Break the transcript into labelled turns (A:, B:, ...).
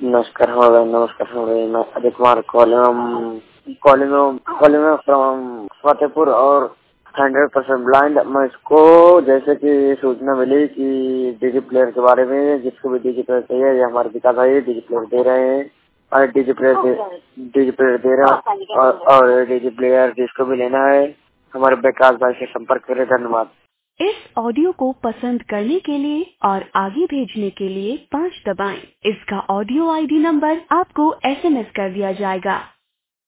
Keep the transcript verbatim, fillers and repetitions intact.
A: नमस्कार हो नमस्कार हो मैं Ajay Kumar calling calling calling from Fatehpur और हंड्रेड परसेंट ब्लाइंड। मैं इसको जैसे कि सूचना मिली कि डीजी प्लेयर के बारे में, जिसको भी डीजी प्लेयर चाहिए ये हमारे पिता भाई डीजी प्लेयर दे रहे हैं और डीजी प्लेयर डीजी प्लेयर दे रहे हैं और, और डीजी प्लेयर जिसको भी लेना है हमारे विकास भाई से संपर्क करें। धन्यवाद।
B: इस ऑडियो को पसंद करने के लिए और आगे भेजने के लिए पाँच दबाएं। इसका ऑडियो आईडी नंबर आपको एसएमएस कर दिया जाएगा।